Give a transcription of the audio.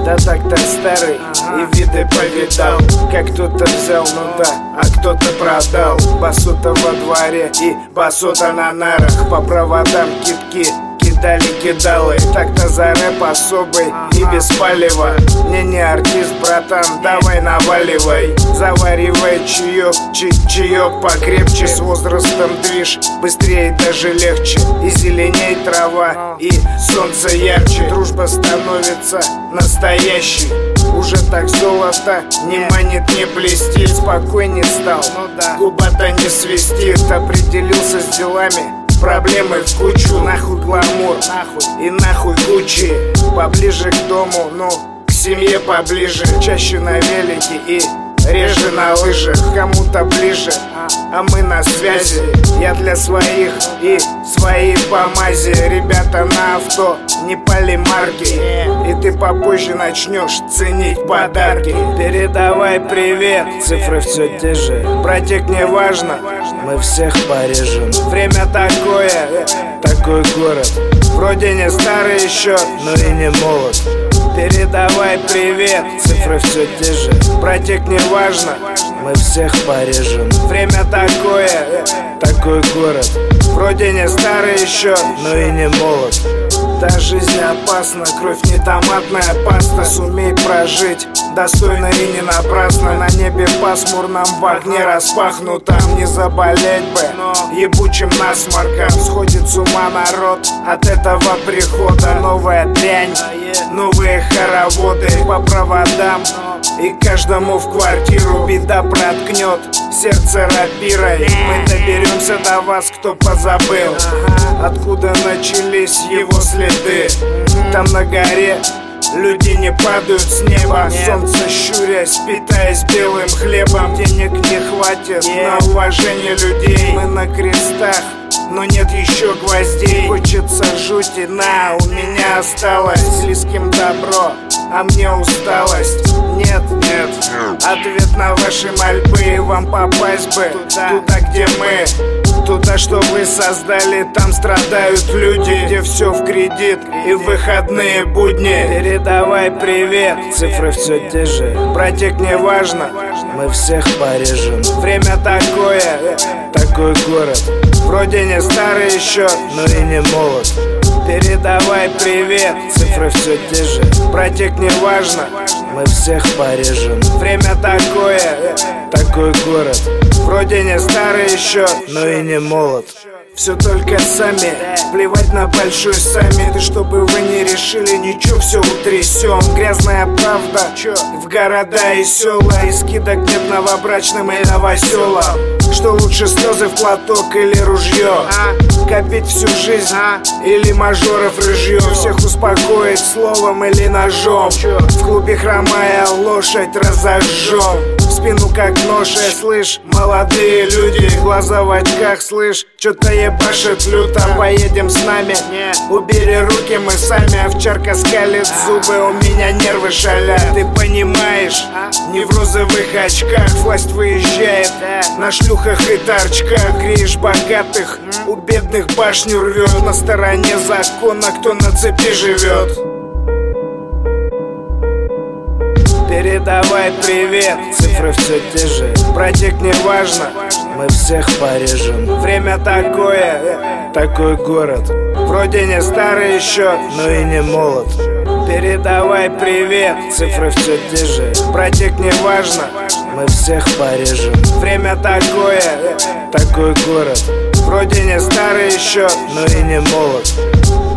Да так-то старый и виды повидал. Как кто-то взял, ну да, а кто-то продал. Басута во дворе и басута на нарах. По проводам китки кидали кидалы. Так-то за рэп особый и без палева. Не артист, братан, давай наваливай. Заваривай чаек, чаек покрепче. С возрастом движ быстрее, даже легче. И зеленей трава, и солнце ярче. Дружба становится настоящей. Уже так золото не манит, не блестит. Спокойней стал, губа-то не свистит. Определился с делами, проблемы в кучу. Нахуй гламур, и нахуй Гуччи. Поближе к дому, ну, к семье поближе. Чаще на велике и реже на лыжах. Кому-то ближе, а мы на связи. Я для своих и свои по мази. Ребята на авто, не полимарки. И ты попозже начнешь ценить подарки. Передавай привет, цифры все те же. Братик, не важно, мы всех порежем. Время такое, такой город. Вроде не старый еще, но и не молод. Передавай привет, цифры все те же. Братик, не важно, мы всех порежем. Время такое, такой город. Вроде не старый еще, но и не молод. Да, жизнь опасна, кровь не томатная паста. Сумей прожить достойно и не напрасно. На небе пасмурном, в огне распахнутом. Не заболеть бы ебучим насморком. Сходит с ума народ от этого прихода. Новая дрянь, новые хороводы по проводам. И каждому в квартиру беда проткнет сердце рапирой. Мы доберемся до вас, кто позабыл, откуда начались его следы. Там на горе люди не падают с неба. Солнце щурясь, питаясь белым хлебом. Денег не хватит на уважение людей. Мы на крестах, но нет еще гвоздей. Хочется жути, на, у меня осталось. Близким добро, а мне усталость. Нет, ответ на ваши мольбы. Вам попасть бы туда, где мы. Туда, что вы создали, там страдают люди. Где все в кредит и в выходные будни. Передавай привет, цифры все те же. Братик, не важно, мы всех порежем. Время такое, такой город. Вроде не старый еще, но и не молод. Передавай привет, цифры все те же. Братик, не важно, мы всех порежем. Время такое, такой город. Вроде не старый еще, но и не молод. Все только сами, плевать на большой саммит. И чтобы вы не решили ничего, все утрясем. Грязная правда в города и села. И скидок нет новобрачным и новоселам. Что лучше, слезы в платок или ружье? Копить всю жизнь или мажоров рыжье? Всех успокоить словом или ножом? В клубе хромая лошадь разожжем. В спину как нож, слышь, молодые люди. Глаза в очках, слышь, что-то ебашит люто. Поедем с нами, убери руки, мы сами. Овчарка скалит зубы, у меня нервы шалят. Ты понимаешь, не в розовых очках. Власть выезжает на шлюхах и торчках. Греешь богатых, у бедных башню рвет. На стороне закона, кто на цепи живет. Передавай привет, цифры все те же. Братик, не важно, мы всех порежем. Время такое, такой город. Вроде не старый еще, но и не молод. Передавай привет, цифры все те же. Братик, не важно, мы всех порежем. Время такое, такой город. Вроде не старый еще, но и не молод.